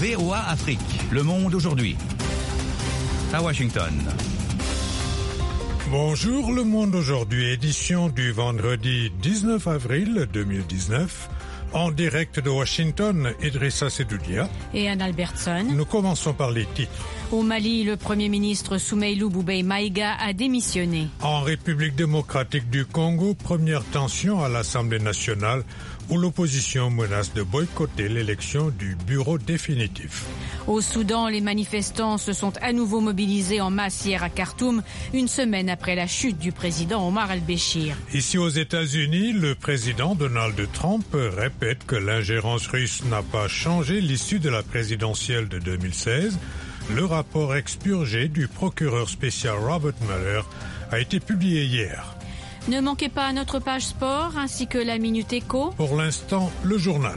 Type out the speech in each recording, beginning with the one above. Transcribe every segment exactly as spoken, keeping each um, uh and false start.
V O A Afrique, Le Monde aujourd'hui. À Washington. Bonjour Le Monde aujourd'hui, édition du vendredi dix-neuf avril deux mille dix-neuf. En direct de Washington, Idrissa Sedoudia et Anne Albertson. Nous commençons par les titres. Au Mali, le Premier ministre Soumeylou Boubèye Maïga a démissionné. En République démocratique du Congo, première tension à l'Assemblée nationale où l'opposition menace de boycotter l'élection du bureau définitif. Au Soudan, les manifestants se sont à nouveau mobilisés en masse hier à Khartoum, une semaine après la chute du président Omar el-Béchir. Ici aux États-Unis, le président Donald Trump répète que l'ingérence russe n'a pas changé l'issue de la présidentielle de deux mille seize. Le rapport expurgé du procureur spécial Robert Mueller a été publié hier. Ne manquez pas notre page sport ainsi que la Minute Éco. Pour l'instant, le journal.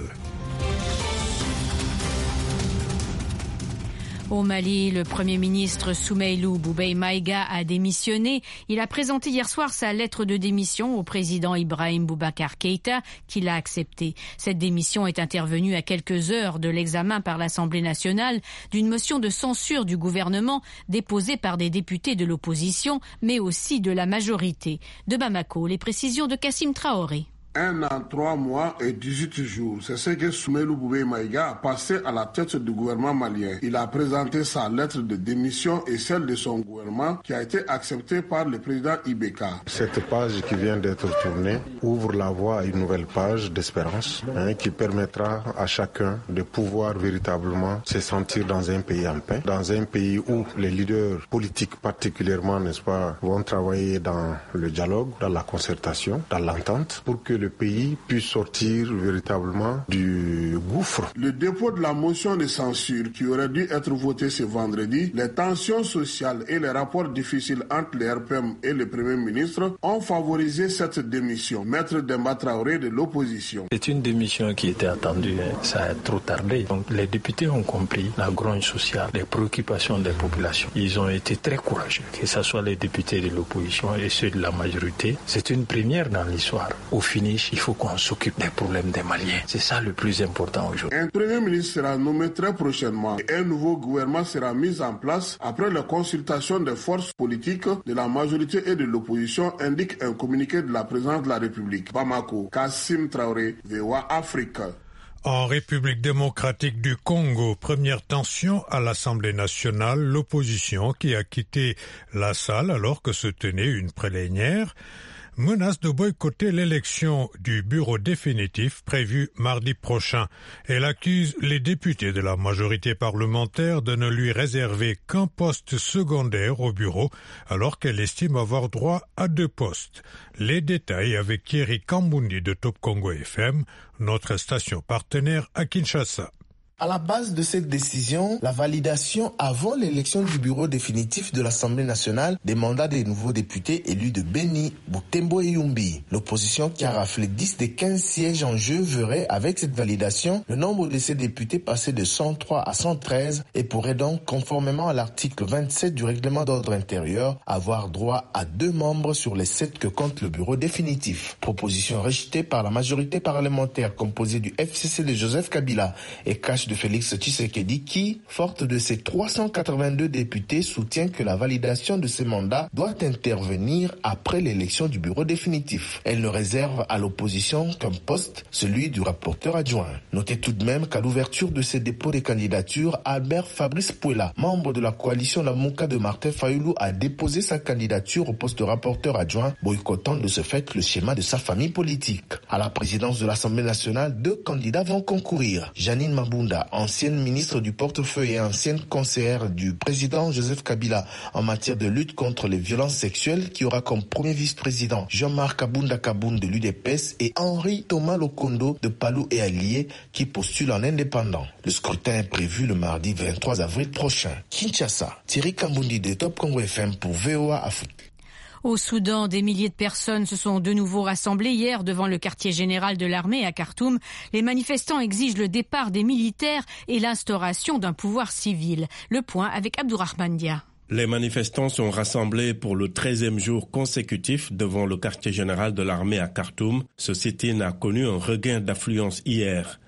Au Mali, le Premier ministre Soumeylou Boubèye Maïga a démissionné. Il a présenté hier soir sa lettre de démission au président Ibrahim Boubacar Keïta, qui l'a acceptée. Cette démission est intervenue à quelques heures de l'examen par l'Assemblée nationale d'une motion de censure du gouvernement déposée par des députés de l'opposition, mais aussi de la majorité. De Bamako, les précisions de Kassim Traoré. Un an, trois mois et dix-huit jours. C'est ce que Soumeylou Boubèye Maïga a passé à la tête du gouvernement malien. Il a présenté sa lettre de démission et celle de son gouvernement qui a été acceptée par le président I B K. Cette page qui vient d'être tournée ouvre la voie à une nouvelle page d'espérance hein, qui permettra à chacun de pouvoir véritablement se sentir dans un pays en paix, dans un pays où les leaders politiques particulièrement, n'est-ce pas, vont travailler dans le dialogue, dans la concertation, dans l'entente pour que le le pays puisse sortir véritablement du gouffre. Le dépôt de la motion de censure qui aurait dû être votée ce vendredi, les tensions sociales et les rapports difficiles entre les R P M et le Premier ministre ont favorisé cette démission. Maître Demba Traoré de l'opposition. C'est une démission qui était attendue, hein. Ça a trop tardé. Donc les députés ont compris la grogne sociale, les préoccupations des populations. Ils ont été très courageux, que ce soit les députés de l'opposition et ceux de la majorité. C'est une première dans l'histoire. Au fini, il faut qu'on s'occupe des problèmes des Maliens. C'est ça le plus important aujourd'hui. Un Premier ministre sera nommé très prochainement et un nouveau gouvernement sera mis en place après la consultation des forces politiques de la majorité et de l'opposition, indique un communiqué de la présidence de la République. Bamako, Kassim Traoré, V O A Afrique. En République démocratique du Congo, première tension à l'Assemblée nationale, l'opposition qui a quitté la salle alors que se tenait une plénière menace de boycotter l'élection du bureau définitif prévue mardi prochain. Elle accuse les députés de la majorité parlementaire de ne lui réserver qu'un poste secondaire au bureau, alors qu'elle estime avoir droit à deux postes. Les détails avec Thierry Kambundi de Top Congo F M, notre station partenaire à Kinshasa. À la base de cette décision, la validation avant l'élection du bureau définitif de l'Assemblée nationale des mandats des nouveaux députés élus de Beni, Butembo et Yumbi. L'opposition qui a raflé dix des quinze sièges en jeu verrait, avec cette validation, le nombre de ces députés passer de cent trois à cent treize et pourrait donc, conformément à l'article vingt-sept du règlement d'ordre intérieur, avoir droit à deux membres sur les sept que compte le bureau définitif. Proposition rejetée par la majorité parlementaire composée du F C C de Joseph Kabila et cache de Félix Tshisekedi qui, forte de ses trois cent quatre-vingt-deux députés, soutient que la validation de ces mandats doit intervenir après l'élection du bureau définitif. Elle ne réserve à l'opposition qu'un poste, celui du rapporteur adjoint. Notez tout de même qu'à l'ouverture de ces dépôts de candidature, Albert Fabrice Pouela, membre de la coalition Lamuka de Martin Fayoulou, a déposé sa candidature au poste de rapporteur adjoint, boycottant de ce fait le schéma de sa famille politique. À la présidence de l'Assemblée nationale, deux candidats vont concourir. Janine Mabunda, ancienne ministre du portefeuille et ancienne conseillère du président Joseph Kabila en matière de lutte contre les violences sexuelles, qui aura comme premier vice-président Jean-Marc Kabunda Kaboun de l'U D P S et Henri Thomas Lokondo de Palou et Allié qui postule en indépendant. Le scrutin est prévu le mardi vingt-trois avril prochain. Kinshasa, Thierry Kambundi de Top Congo F M pour V O A Afrique. Au Soudan, des milliers de personnes se sont de nouveau rassemblées hier devant le quartier général de l'armée à Khartoum. Les manifestants exigent le départ des militaires et l'instauration d'un pouvoir civil. Le point avec Abdourahmane Dia. Les manifestants sont rassemblés pour le treizième jour consécutif devant le quartier général de l'armée à Khartoum. Ce sit-in a connu un regain d'affluence hier.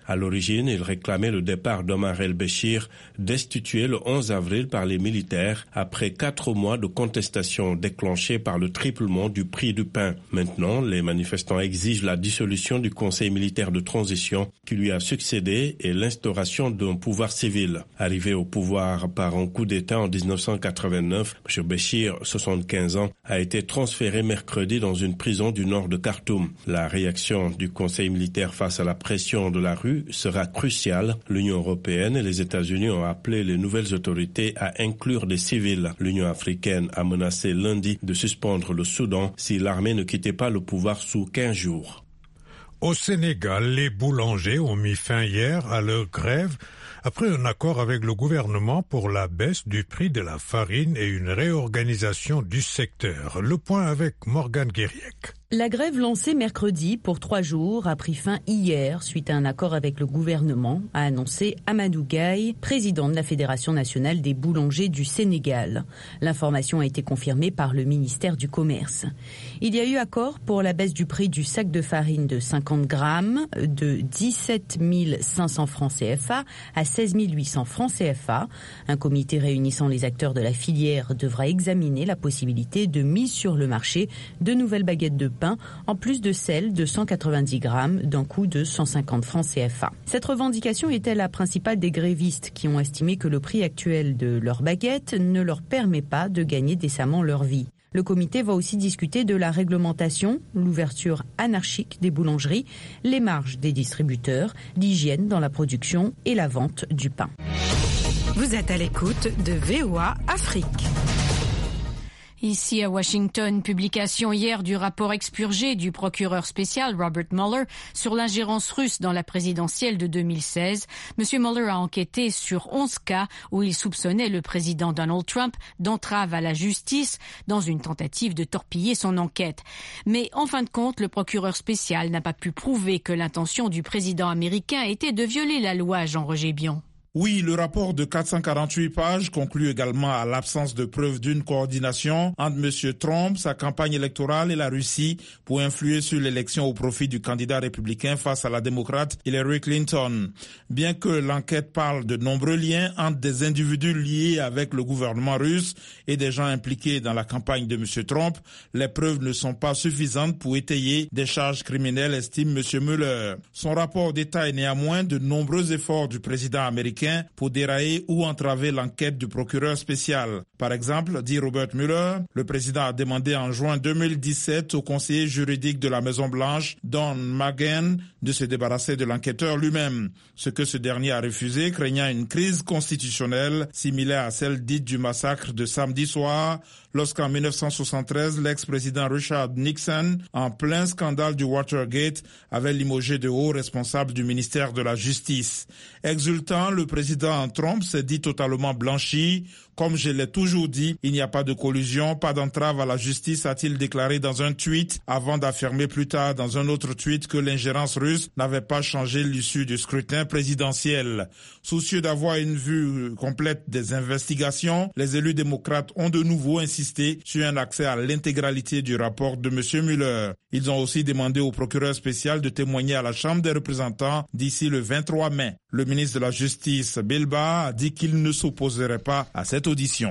À l'origine, il réclamait le départ d'Omar el-Béchir, destitué le onze avril par les militaires après quatre mois de contestation déclenchée par le triplement du prix du pain. Maintenant, les manifestants exigent la dissolution du Conseil militaire de transition qui lui a succédé et l'instauration d'un pouvoir civil. Arrivé au pouvoir par un coup d'État en dix-neuf cent quatre-vingt-neuf, M. Béchir, soixante-quinze ans, a été transféré mercredi dans une prison du nord de Khartoum. La réaction du Conseil militaire face à la pression de la rue sera cruciale. L'Union européenne et les États-Unis ont appelé les nouvelles autorités à inclure des civils. L'Union africaine a menacé lundi de suspendre le Soudan si l'armée ne quittait pas le pouvoir sous quinze jours. Au Sénégal, les boulangers ont mis fin hier à leur grève après un accord avec le gouvernement pour la baisse du prix de la farine et une réorganisation du secteur. Le point avec Morgane Guériec. La grève lancée mercredi pour trois jours a pris fin hier suite à un accord avec le gouvernement, a annoncé Amadou Gaye, président de la Fédération nationale des boulangers du Sénégal. L'information a été confirmée par le ministère du Commerce. Il y a eu accord pour la baisse du prix du sac de farine de cinquante grammes de dix-sept mille cinq cents francs C F A à seize mille huit cents francs C F A. Un comité réunissant les acteurs de la filière devra examiner la possibilité de mise sur le marché de nouvelles baguettes de pain en plus de celle de cent quatre-vingt-dix grammes d'un coût de cent cinquante francs C F A. Cette revendication était la principale des grévistes qui ont estimé que le prix actuel de leur baguette ne leur permet pas de gagner décemment leur vie. Le comité va aussi discuter de la réglementation, l'ouverture anarchique des boulangeries, les marges des distributeurs, l'hygiène dans la production et la vente du pain. Vous êtes à l'écoute de V O A Afrique. Ici à Washington, publication hier du rapport expurgé du procureur spécial Robert Mueller sur l'ingérence russe dans la présidentielle de deux mille seize. Monsieur Mueller a enquêté sur onze cas où il soupçonnait le président Donald Trump d'entrave à la justice dans une tentative de torpiller son enquête. Mais en fin de compte, le procureur spécial n'a pas pu prouver que l'intention du président américain était de violer la loi, Jean Roger Bion. Oui, le rapport de quatre cent quarante-huit pages conclut également à l'absence de preuve d'une coordination entre M. Trump, sa campagne électorale et la Russie pour influer sur l'élection au profit du candidat républicain face à la démocrate Hillary Clinton. Bien que l'enquête parle de nombreux liens entre des individus liés avec le gouvernement russe et des gens impliqués dans la campagne de M. Trump, les preuves ne sont pas suffisantes pour étayer des charges criminelles, estime M. Mueller. Son rapport détaille néanmoins de nombreux efforts du président américain pour dérailler ou entraver l'enquête du procureur spécial. Par exemple, dit Robert Mueller, le président a demandé en juin deux mille dix-sept au conseiller juridique de la Maison-Blanche, Don McGahn, de se débarrasser de l'enquêteur lui-même, ce que ce dernier a refusé, craignant une crise constitutionnelle similaire à celle dite du massacre de samedi soir, lorsqu'en mille neuf cent soixante-treize, l'ex-président Richard Nixon, en plein scandale du Watergate, avait limogé de hauts responsables du ministère de la Justice. Exultant, le président Trump s'est dit totalement blanchi. Comme je l'ai toujours dit, il n'y a pas de collusion, pas d'entrave à la justice, a-t-il déclaré dans un tweet, avant d'affirmer plus tard dans un autre tweet que l'ingérence russe n'avait pas changé l'issue du scrutin présidentiel. Soucieux d'avoir une vue complète des investigations, les élus démocrates ont de nouveau insisté sur un accès à l'intégralité du rapport de M. Mueller. Ils ont aussi demandé au procureur spécial de témoigner à la Chambre des représentants d'ici le vingt-trois mai. Le ministre de la Justice, Bill Barr, a dit qu'il ne s'opposerait pas à cette audition.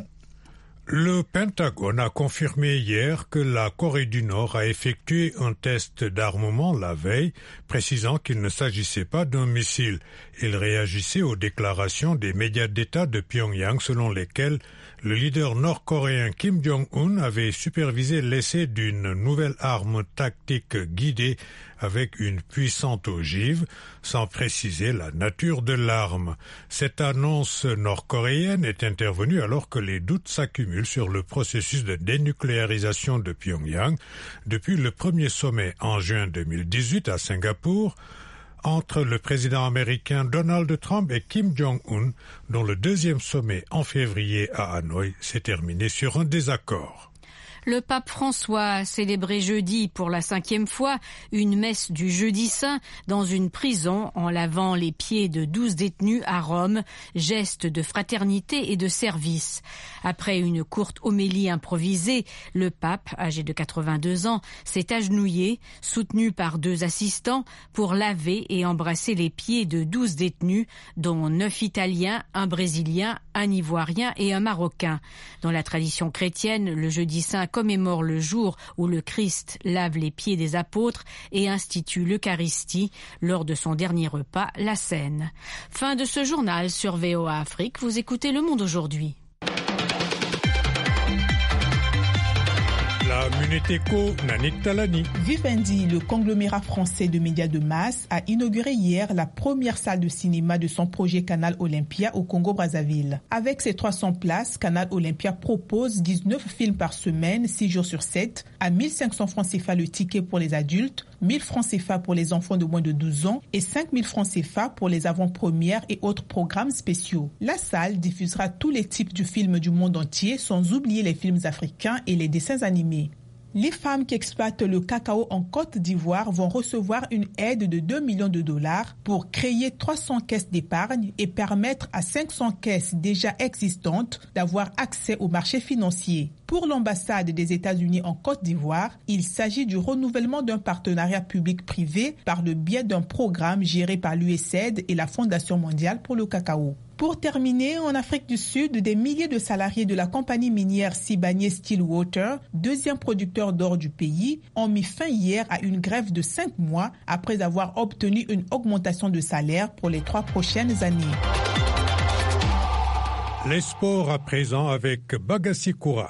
Le Pentagone a confirmé hier que la Corée du Nord a effectué un test d'armement la veille, précisant qu'il ne s'agissait pas d'un missile. Il réagissait aux déclarations des médias d'État de Pyongyang selon lesquelles le leader nord-coréen Kim Jong-un avait supervisé l'essai d'une nouvelle arme tactique guidée avec une puissante ogive, sans préciser la nature de l'arme. Cette annonce nord-coréenne est intervenue alors que les doutes s'accumulent sur le processus de dénucléarisation de Pyongyang depuis le premier sommet en juin deux mille dix-huit à Singapour, entre le président américain Donald Trump et Kim Jong-un, dont le deuxième sommet en février à Hanoï s'est terminé sur un désaccord. Le pape François a célébré jeudi pour la cinquième fois une messe du Jeudi Saint dans une prison en lavant les pieds de douze détenus à Rome, geste de fraternité et de service. Après une courte homélie improvisée, le pape, âgé de quatre-vingt-deux ans, s'est agenouillé, soutenu par deux assistants, pour laver et embrasser les pieds de douze détenus, dont neuf Italiens, un Brésilien, un Ivoirien et un Marocain. Dans la tradition chrétienne, le Jeudi Saint commémore le jour où le Christ lave les pieds des apôtres et institue l'Eucharistie lors de son dernier repas, la Cène. Fin de ce journal sur V O A Afrique. Vous écoutez Le Monde aujourd'hui. La Minute Éco, Nanit Talani. Vivendi, le conglomérat français de médias de masse, a inauguré hier la première salle de cinéma de son projet Canal Olympia au Congo-Brazzaville. Avec ses trois cents places, Canal Olympia propose dix-neuf films par semaine, six jours sur sept, à mille cinq cents francs C F A le ticket pour les adultes, mille francs C F A pour les enfants de moins de douze ans et cinq mille francs C F A pour les avant-premières et autres programmes spéciaux. La salle diffusera tous les types de films du monde entier, sans oublier les films africains et les dessins animés. Les femmes qui exploitent le cacao en Côte d'Ivoire vont recevoir une aide de deux millions de dollars pour créer trois cents caisses d'épargne et permettre à cinq cents caisses déjà existantes d'avoir accès au marché financier. Pour l'ambassade des États-Unis en Côte d'Ivoire, il s'agit du renouvellement d'un partenariat public-privé par le biais d'un programme géré par l'U S A I D et la Fondation mondiale pour le cacao. Pour terminer, en Afrique du Sud, des milliers de salariés de la compagnie minière Sibanye-Stillwater, deuxième producteur d'or du pays, ont mis fin hier à une grève de cinq mois après avoir obtenu une augmentation de salaire pour les trois prochaines années. Les sports à présent avec Bagassi Koura.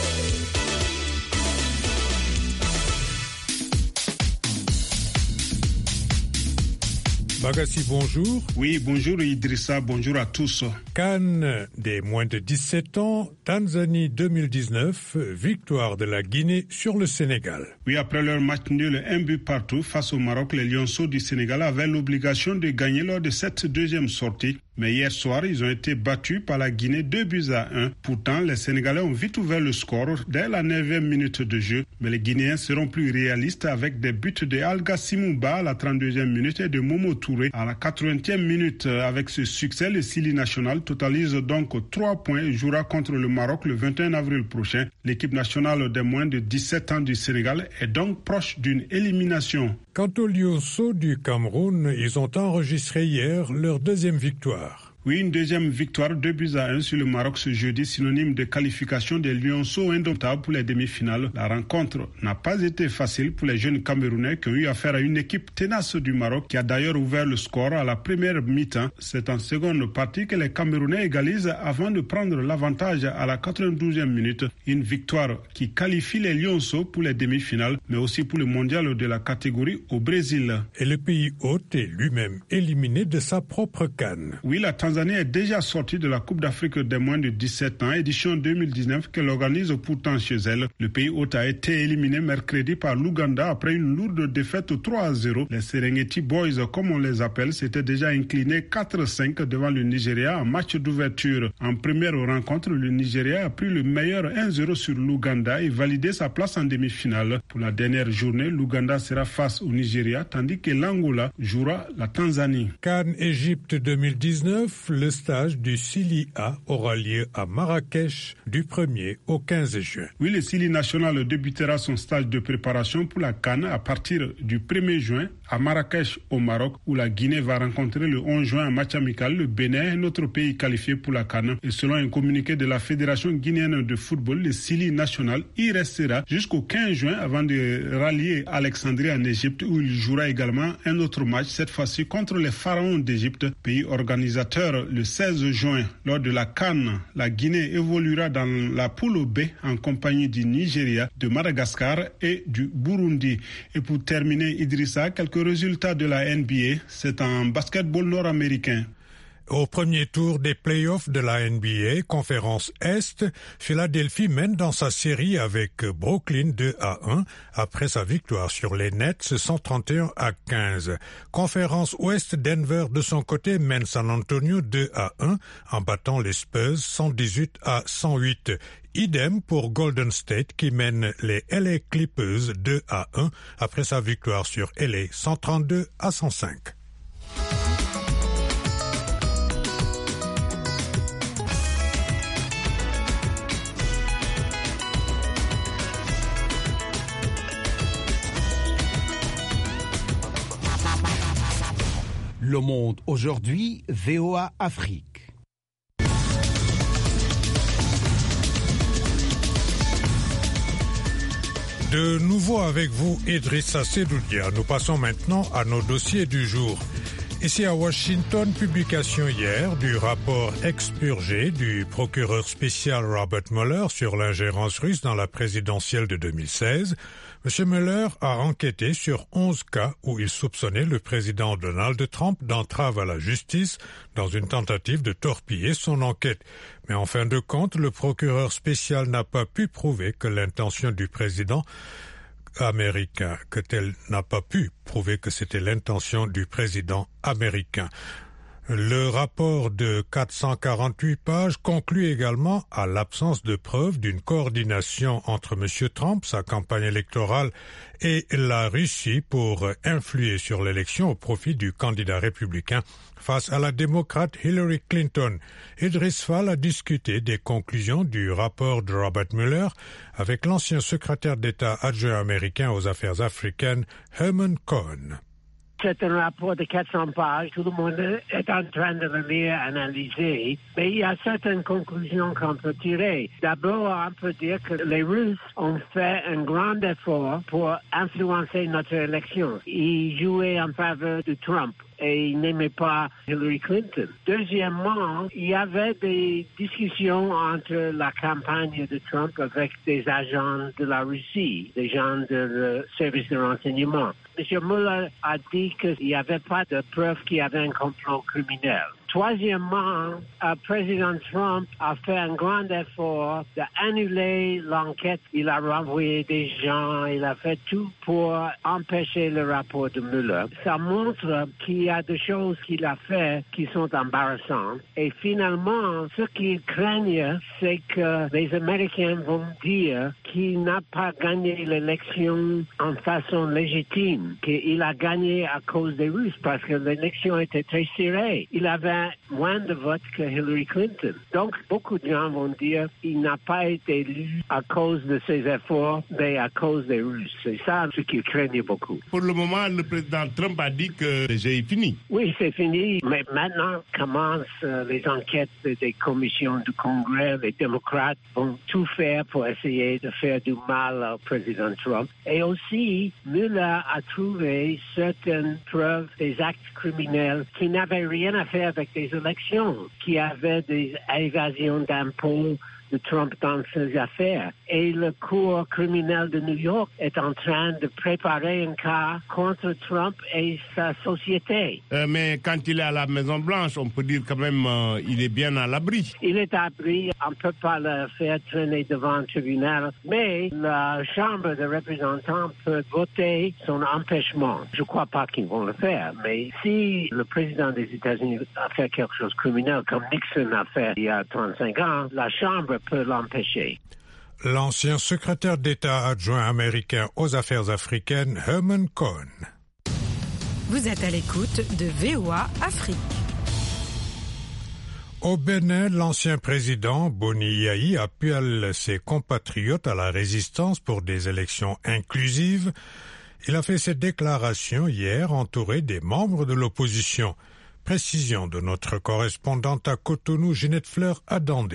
Bagassi, bonjour. Oui, bonjour Idrissa, bonjour à tous. Cannes des moins de dix-sept ans, Tanzanie deux mille dix-neuf, victoire de la Guinée sur le Sénégal. Oui, après leur match nul, un but partout face au Maroc, les Lionceaux du Sénégal avaient l'obligation de gagner lors de cette deuxième sortie. Mais hier soir, ils ont été battus par la Guinée deux buts à un. Pourtant, les Sénégalais ont vite ouvert le score dès la neuvième minute de jeu. Mais les Guinéens seront plus réalistes avec des buts de Alga Simouba à la trente-deuxième minute et de Momo Touré à la quatre-vingtième minute. Avec ce succès, le Sili National totalise donc trois points et jouera contre le Maroc le vingt et un avril prochain. L'équipe nationale des moins de dix-sept ans du Sénégal est donc proche d'une élimination. Quant aux Lionceaux du Cameroun, ils ont enregistré hier leur deuxième victoire. Oui, une deuxième victoire, deux buts à un sur le Maroc ce jeudi, synonyme de qualification des Lionceaux indomptables pour les demi-finales. La rencontre n'a pas été facile pour les jeunes Camerounais qui ont eu affaire à une équipe tenace du Maroc qui a d'ailleurs ouvert le score à la première mi-temps. C'est en seconde partie que les Camerounais égalisent avant de prendre l'avantage à la quatre-vingt-douzième minute. Une victoire qui qualifie les Lionceaux pour les demi-finales, mais aussi pour le mondial de la catégorie au Brésil. Et le pays hôte est lui-même éliminé de sa propre CAN. Oui, la Tanzanie est déjà sortie de la Coupe d'Afrique des moins de dix-sept ans, édition deux mille dix-neuf, qu'elle organise pourtant chez elle. Le pays hôte a été éliminé mercredi par l'Ouganda après une lourde défaite trois à zéro. Les Serengeti Boys, comme on les appelle, s'étaient déjà inclinés quatre à cinq devant le Nigeria en match d'ouverture. En première rencontre, le Nigeria a pris le meilleur un zéro sur l'Ouganda et validé sa place en demi-finale. Pour la dernière journée, l'Ouganda sera face au Nigeria, tandis que l'Angola jouera la Tanzanie. CAN Égypte deux mille dix-neuf, le stage du Sili A aura lieu à Marrakech du premier au quinze juin. Oui, le Sili National débutera son stage de préparation pour la CAN à partir du premier juin à Marrakech au Maroc, où la Guinée va rencontrer le onze juin un match amical le Bénin, un autre pays qualifié pour la CAN. Et selon un communiqué de la Fédération guinéenne de football, le Sili National y restera jusqu'au quinze juin avant de rallier Alexandrie en Égypte, où il jouera également un autre match, cette fois-ci contre les Pharaons d'Égypte, pays organisateur. Le seize juin, lors de la CAN, la Guinée évoluera dans la poule B en compagnie du Nigeria, de Madagascar et du Burundi. Et pour terminer, Idrissa, quelques résultats de la N B A, c'est en basketball nord-américain. Au premier tour des playoffs de la N B A, conférence Est, Philadelphie mène dans sa série avec Brooklyn deux à un après sa victoire sur les Nets cent trente et un à quinze. Conférence Ouest, Denver de son côté mène San Antonio deux à un en battant les Spurs cent dix-huit à cent huit. Idem pour Golden State qui mène les L A Clippers deux à un après sa victoire sur L A cent trente-deux à cent cinq. Le Monde aujourd'hui, V O A Afrique. De nouveau avec vous, Idrissa Sedoudia. Nous passons maintenant à nos dossiers du jour. Ici à Washington, publication hier du rapport expurgé du procureur spécial Robert Mueller sur l'ingérence russe dans la présidentielle de deux mille seize. M. Mueller a enquêté sur onze cas où il soupçonnait le président Donald Trump d'entrave à la justice dans une tentative de torpiller son enquête. Mais en fin de compte, le procureur spécial n'a pas pu prouver que l'intention du président américain, que tel n'a pas pu prouver que c'était l'intention du président américain. Le rapport de quatre cent quarante-huit pages conclut également à l'absence de preuves d'une coordination entre M. Trump, sa campagne électorale, et la Russie pour influer sur l'élection au profit du candidat républicain face à la démocrate Hillary Clinton. Idriss Fall a discuté des conclusions du rapport de Robert Mueller avec l'ancien secrétaire d'État adjoint américain aux affaires africaines, Herman Cohen. C'est un rapport de quatre cents pages. Tout le monde est en train de le lire, analyser. Mais il y a certaines conclusions qu'on peut tirer. D'abord, on peut dire que les Russes ont fait un grand effort pour influencer notre élection. Ils jouaient en faveur de Trump et ils n'aimaient pas Hillary Clinton. Deuxièmement, il y avait des discussions entre la campagne de Trump avec des agents de la Russie, des gens de service de renseignement. M. Mueller a dit qu'il n'y avait pas de preuves qu'il y avait un complot criminel. Troisièmement, le président Trump a fait un grand effort d'annuler l'enquête. Il a renvoyé des gens, il a fait tout pour empêcher le rapport de Mueller. Ça montre qu'il y a des choses qu'il a fait qui sont embarrassantes. Et finalement, ce qu'ils craignent, c'est que les Américains vont dire qu'il n'a pas gagné l'élection en façon légitime, qu'il a gagné à cause des Russes parce que l'élection était très serrée. Il avait moins de votes que Hillary Clinton. Donc, beaucoup de gens vont dire qu'il n'a pas été élu à cause de ses efforts, mais à cause des Russes. C'est ça ce qu'ils craignent beaucoup. Pour le moment, le président Trump a dit que le jeu est fini. Oui, c'est fini. Mais maintenant commencent euh, les enquêtes des commissions du Congrès. Les démocrates vont tout faire pour essayer de faire du mal au président Trump. Et aussi, Mueller a trouvé certaines preuves des actes criminels qui n'avaient rien à faire avec des élections, qui avaient des évasions d'impôts de Trump dans ses affaires. Et le cour criminel de New York est en train de préparer un cas contre Trump et sa société. Euh, mais quand il est à la Maison-Blanche, on peut dire quand même euh, il est bien à l'abri. Il est à l'abri, on ne peut pas le faire traîner devant un tribunal, mais la Chambre des représentants peut voter son empêchement. Je ne crois pas qu'ils vont le faire, mais si le président des États-Unis a fait quelque chose de criminel, comme Nixon a fait il y a trente-cinq ans, la Chambre peut l'empêcher. L'ancien secrétaire d'État adjoint américain aux affaires africaines, Herman Cohen. Vous êtes à l'écoute de V O A Afrique. Au Bénin, l'ancien président Boni Yayi appelle ses compatriotes à la résistance pour des élections inclusives. Il a fait cette déclaration hier entouré des membres de l'opposition. Précision de notre correspondante à Cotonou, Ginette Fleur Adandé.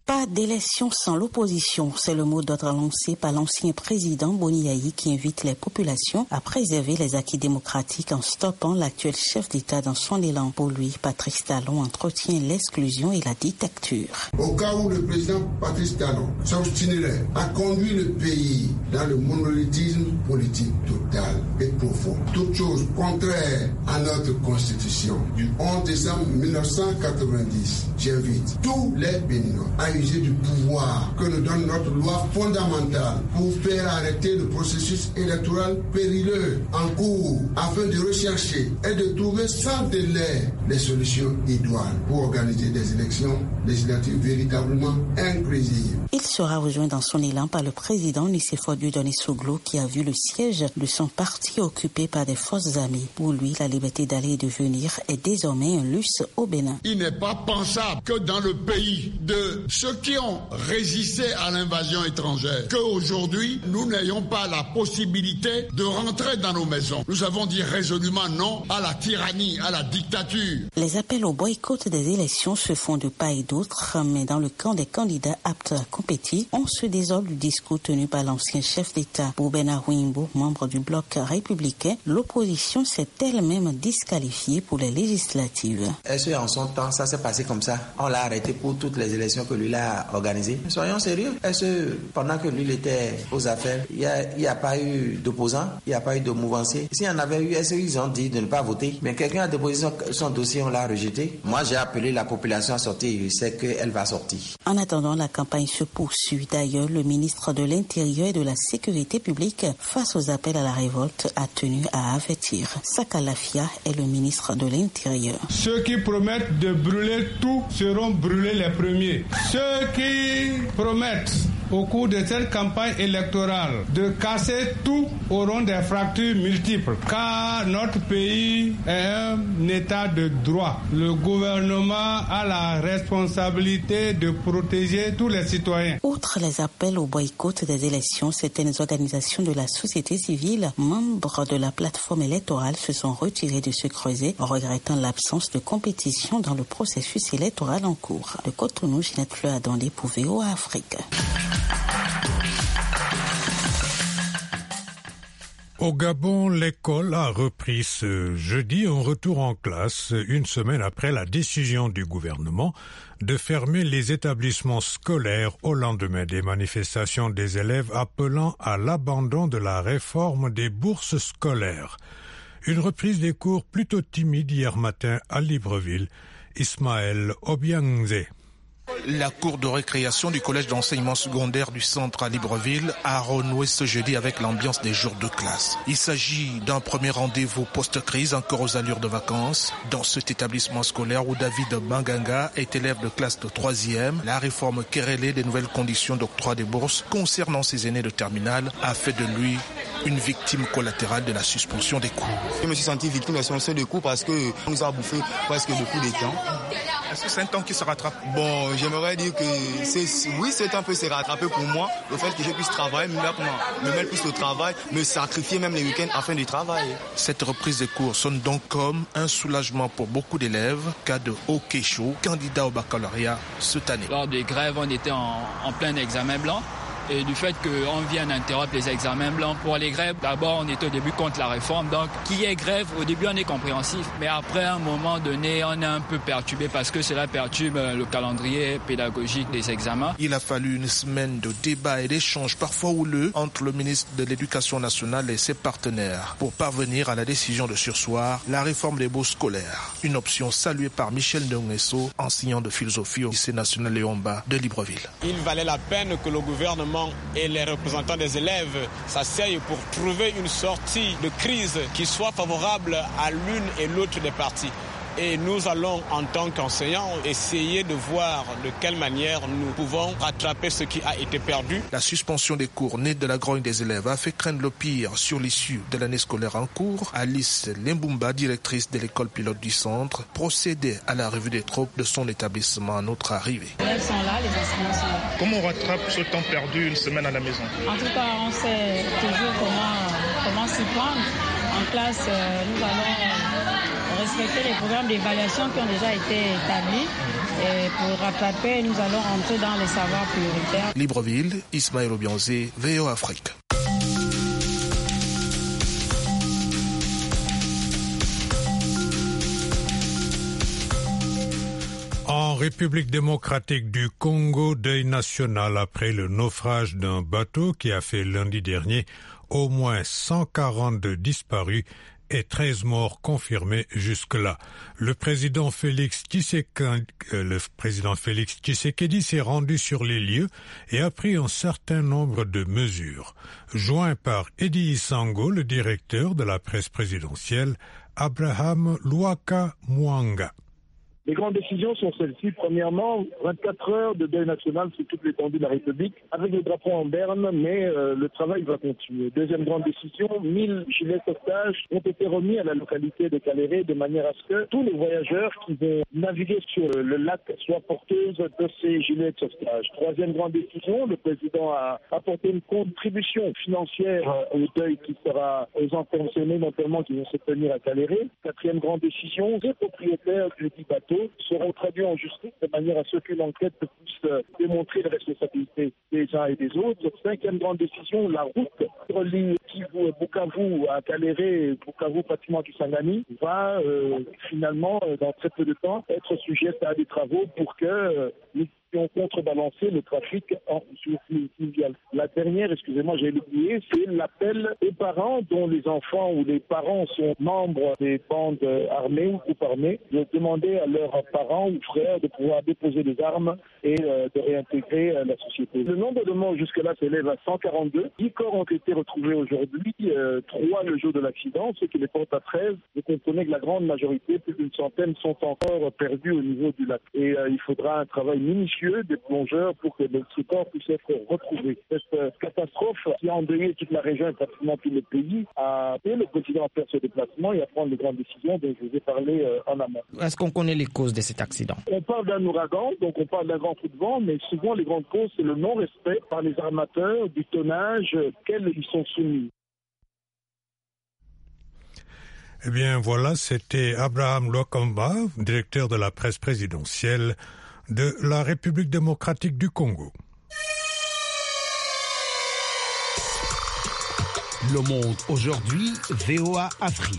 Pas d'élection sans l'opposition, c'est le mot d'ordre lancé par l'ancien président Boni Yayi qui invite les populations à préserver les acquis démocratiques en stoppant l'actuel chef d'État dans son élan. Pour lui, Patrice Talon entretient l'exclusion et la dictature. Au cas où le président Patrice Talon s'obstinerait à conduire le pays dans le monolithisme politique total et profond, toute chose contraire à notre constitution du onze décembre mille neuf cent quatre-vingt-dix, j'invite tous les Béninois à user du pouvoir que nous donne notre loi fondamentale pour faire arrêter le processus électoral périlleux en cours afin de rechercher et de trouver sans délai les solutions idoines pour organiser des élections législatives véritablement inclusives. Il sera rejoint dans son élan par le président Nicéphore Dieudonné Soglo qui a vu le siège de son parti occupé par des forces armées. Pour lui, la liberté d'aller et de venir est désormais un luxe au Bénin. Il n'est pas pensable que dans le pays de ceux qui ont résisté à l'invasion étrangère, qu'aujourd'hui, nous n'ayons pas la possibilité de rentrer dans nos maisons. Nous avons dit résolument non à la tyrannie, à la dictature. Les appels au boycott des élections se font de part et d'autre, mais dans le camp des candidats aptes à compétir, on se désole du discours tenu par l'ancien chef d'État. Pour Bernard Wimbo, membre du bloc républicain, l'opposition s'est elle-même disqualifiée pour les législatives. Est-ce qu'en son temps, ça s'est passé comme ça? On l'a arrêté pour toutes les élections que lui l'a organisées. Soyons sérieux. Est-ce que pendant que lui il était aux affaires, il n'y a, a pas eu d'opposants, il n'y a pas eu de mouvanciers? S'il y en avait eu, est-ce qu'ils ont dit de ne pas voter? Mais quelqu'un a déposé son, son dossier, on l'a rejeté. Moi, j'ai appelé la population à sortir. Je sais qu'elle va sortir. En attendant, la campagne se poursuit. D'ailleurs, le ministre de l'Intérieur et de la Sécurité publique, face aux appels à la révolte, a tenu à avertir. Saka Lafia est le ministre de l'Intérieur. Ceux qui promettent de brûler tout seront brûlés les premiers. Ceux qui promettent au cours de cette campagne électorale de casser tout auront des fractures multiples, car notre pays est un état de droit. Le gouvernement a la responsabilité de protéger tous les citoyens. Outre les appels au boycott des élections, certaines organisations de la société civile, membres de la plateforme électorale, se sont retirées de ce creuset, regrettant l'absence de compétition dans le processus électoral en cours. De Cotonou, Ginette Fleur Adondé pour V O A Afrique. Au Gabon, l'école a repris ce jeudi un retour en classe, une semaine après la décision du gouvernement de fermer les établissements scolaires au lendemain des manifestations des élèves appelant à l'abandon de la réforme des bourses scolaires. Une reprise des cours plutôt timide hier matin à Libreville. Ismaël Obiangze. La cour de récréation du collège d'enseignement secondaire du centre à Libreville a renoué ce jeudi avec l'ambiance des jours de classe. Il s'agit d'un premier rendez-vous post-crise encore aux allures de vacances. Dans cet établissement scolaire où David Banganga est élève de classe de troisième, la réforme querellée des nouvelles conditions d'octroi des bourses concernant ses aînés de terminale a fait de lui une victime collatérale de la suspension des cours. Je me suis senti victime de la suspension des cours parce qu'on nous a bouffé presque beaucoup de temps. Est-ce que c'est un temps qui se rattrape? Bon, j'aimerais dire que c'est, oui, c'est un peu se rattraper pour moi. Le fait que je puisse travailler, me mettre plus au travail, me sacrifier même les week-ends afin de travailler. Cette reprise des cours sonne donc comme un soulagement pour beaucoup d'élèves, cas de Okesho, candidat au baccalauréat cette année. Lors des grèves, on était en, en plein examen blanc. Et du fait qu'on vienne interrompre les examens blancs pour les grèves, d'abord on était au début contre la réforme, donc qu'il y ait grève, au début on est compréhensif, mais après à un moment donné on est un peu perturbé parce que cela perturbe le calendrier pédagogique des examens. Il a fallu une semaine de débats et d'échanges parfois houleux entre le ministre de l'Éducation nationale et ses partenaires pour parvenir à la décision de surseoir la réforme des bourses scolaires. Une option saluée par Michel Ndongesso, enseignant de philosophie au lycée national Léomba de Libreville. Il valait la peine que le gouvernement et les représentants des élèves s'asseyent pour trouver une sortie de crise qui soit favorable à l'une et l'autre des parties. Et nous allons, en tant qu'enseignants, essayer de voir de quelle manière nous pouvons rattraper ce qui a été perdu. La suspension des cours née de la grogne des élèves a fait craindre le pire sur l'issue de l'année scolaire en cours. Alice Lembumba, directrice de l'école pilote du centre, procédait à la revue des troupes de son établissement à notre arrivée. Les élèves sont là, les enseignants sont là. Comment on rattrape ce temps perdu une semaine à la maison? En tout cas, on sait toujours comment, comment s'y prendre. En classe, nous allons respecter les programmes d'évaluation qui ont déjà été établis. Et pour rattraper, nous allons entrer dans les savoirs prioritaires. Libreville, Ismaël Obianzé, V O Afrique. En République démocratique du Congo, deuil national après le naufrage d'un bateau qui a fait lundi dernier au moins cent quarante-deux disparus et treize morts confirmés jusque-là. Le président Félix Tshisekedi, le président Félix Tshisekedi s'est rendu sur les lieux et a pris un certain nombre de mesures. Joint par Edi Isango, le directeur de la presse présidentielle, Abraham Luaka Mwanga. Les grandes décisions sont celles-ci. Premièrement, vingt-quatre heures de deuil national sur toute l'étendue de la République, avec le drapeau en berne, mais euh, le travail va continuer. Deuxième grande décision, mille gilets sauvetage ont été remis à la localité de Caléré de manière à ce que tous les voyageurs qui vont naviguer sur le lac soient porteuses de ces gilets de sauvetage. Troisième grande décision, le président a apporté une contribution financière au deuil qui sera aux enfants concernés, notamment qui vont se tenir à Caléré. Quatrième grande décision, les propriétaires du dit bateau seront traduits en justice de manière à ce qu'une enquête puisse démontrer les responsabilités des uns et des autres. Cinquième grande décision, la route qui relie Kivu, Bukavu à Caléré, Bukavu, pratiquement du Kisangani, va euh, finalement, dans très peu de temps, être sujette à des travaux pour que euh, nous puissions contrebalancer le trafic en fluvial. La dernière, excusez-moi, j'ai oublié, c'est l'appel aux parents dont les enfants ou les parents sont membres des bandes armées ou groupes armés, de demander à leurs parents ou frères de pouvoir déposer des armes et euh, de réintégrer euh, la société. Le nombre de morts jusque-là s'élève à cent quarante-deux. dix corps ont été retrouvés aujourd'hui, euh, trois le jour de l'accident, ce qui les porte à treize. Vous comprenez que la grande majorité, plus d'une centaine, sont encore perdus au niveau du lac. Et euh, il faudra un travail minutieux des plongeurs pour que ce corps puisse être retrouvé. Cette euh, catastrophe qui a endeuillé toute la région et pratiquement tout le pays a appelé le président à faire ce déplacement et à prendre les grandes décisions dont je vous ai parlé euh, en amont. Est-ce qu'on connaît les causes de cet accident? On parle d'un ouragan, donc on parle d'un grand coup de vent, mais souvent les grandes causes, c'est le non-respect par les armateurs du tonnage auquel ils sont soumis. Eh bien voilà, c'était Abraham Lwakamba, directeur de la presse présidentielle de la République démocratique du Congo. Le Monde aujourd'hui, V O A Afrique.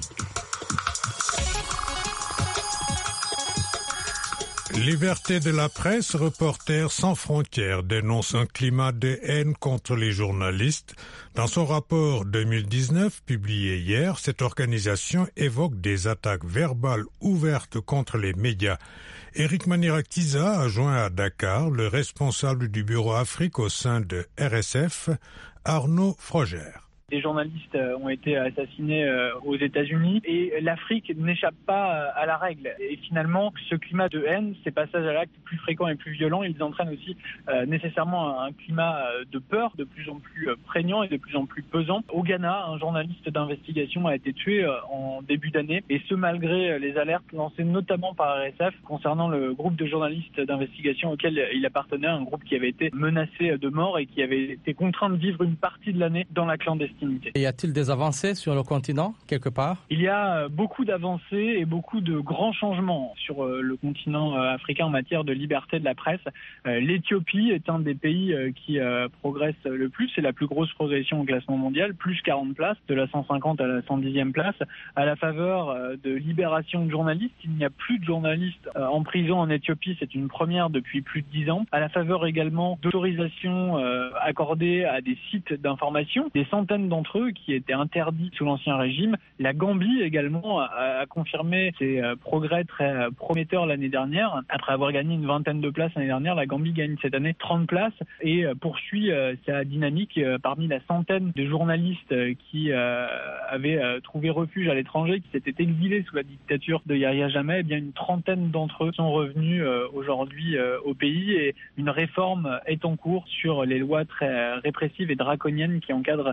Liberté de la presse, Reporters sans frontières dénonce un climat de haine contre les journalistes. Dans son rapport deux mille dix-neuf publié hier, cette organisation évoque des attaques verbales ouvertes contre les médias. Éric Manirakiza a joint à Dakar le responsable du bureau Afrique au sein de R S F, Arnaud Frogère. Des journalistes ont été assassinés aux États-Unis et l'Afrique n'échappe pas à la règle. Et finalement, ce climat de haine, ces passages à l'acte plus fréquents et plus violents, ils entraînent aussi euh, nécessairement un climat de peur de plus en plus prégnant et de plus en plus pesant. Au Ghana, un journaliste d'investigation a été tué en début d'année, et ce malgré les alertes lancées notamment par R S F concernant le groupe de journalistes d'investigation auquel il appartenait, un groupe qui avait été menacé de mort et qui avait été contraint de vivre une partie de l'année dans la clandestinité. Y a-t-il des avancées sur le continent, quelque part? Il y a beaucoup d'avancées et beaucoup de grands changements sur le continent africain en matière de liberté de la presse. L'Éthiopie est un des pays qui progresse le plus. C'est la plus grosse progression au classement mondial, plus quarante places, de la cent cinquante à la cent dixième place. À la faveur de libération de journalistes, il n'y a plus de journalistes en prison en Éthiopie. C'est une première depuis plus de dix ans. À la faveur également d'autorisations accordées à des sites d'information, des centaines d'entre eux qui étaient interdits sous l'ancien régime. La Gambie également a, a confirmé ses euh, progrès très prometteurs l'année dernière. Après avoir gagné une vingtaine de places l'année dernière, la Gambie gagne cette année trente places et euh, poursuit euh, sa dynamique euh, parmi la centaine de journalistes euh, qui euh, avaient euh, trouvé refuge à l'étranger, qui s'étaient exilés sous la dictature de Yahya Jammeh. Eh bien, une trentaine d'entre eux sont revenus euh, aujourd'hui euh, au pays, et une réforme est en cours sur les lois très répressives et draconiennes qui encadrent la presse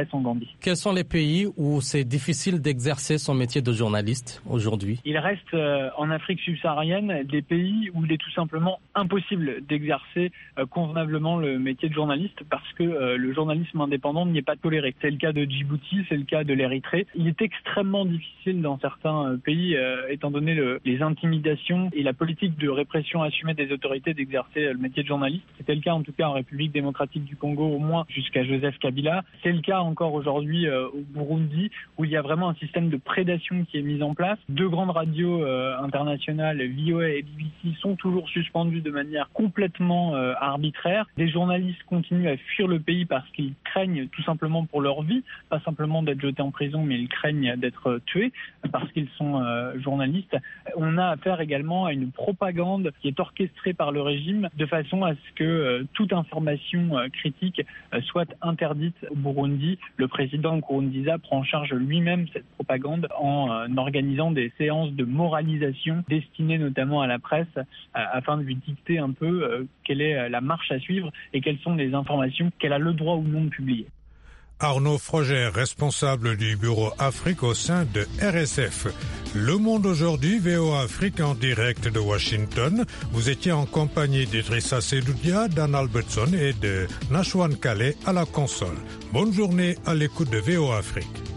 presse en Gambie. Quels sont les pays où c'est difficile d'exercer son métier de journaliste aujourd'hui? Il reste euh, en Afrique subsaharienne des pays où il est tout simplement impossible d'exercer euh, convenablement le métier de journaliste parce que euh, le journalisme indépendant n'y est pas toléré. C'est le cas de Djibouti, c'est le cas de l'Érythrée. Il est extrêmement difficile dans certains euh, pays, euh, étant donné le, les intimidations et la politique de répression assumée des autorités d'exercer euh, le métier de journaliste. C'était le cas en tout cas en République démocratique du Congo au moins jusqu'à Joseph Kabila. C'est le cas encore aujourd'hui euh, au Burundi où il y a vraiment un système de prédation qui est mis en place. Deux grandes radios euh, internationales, V O A et B B C, sont toujours suspendues de manière complètement euh, arbitraire. Des journalistes continuent à fuir le pays parce qu'ils craignent tout simplement pour leur vie, pas simplement d'être jetés en prison, mais ils craignent d'être tués parce qu'ils sont euh, journalistes. On a affaire également à une propagande qui est orchestrée par le régime de façon à ce que euh, toute information euh, critique euh, soit interdite au Burundi. Le président Nkurunziza prend en charge lui-même cette propagande en euh, organisant des séances de moralisation destinées notamment à la presse euh, afin de lui dicter un peu euh, quelle est la marche à suivre et quelles sont les informations qu'elle a le droit ou non de publier. Arnaud Froger, responsable du bureau Afrique au sein de R S F. Le Monde aujourd'hui, V O A Afrique en direct de Washington. Vous étiez en compagnie d'Idrissa Sedoudia, d'Anne Albertson et de Nashwan Kale à la console. Bonne journée à l'écoute de V O A Afrique.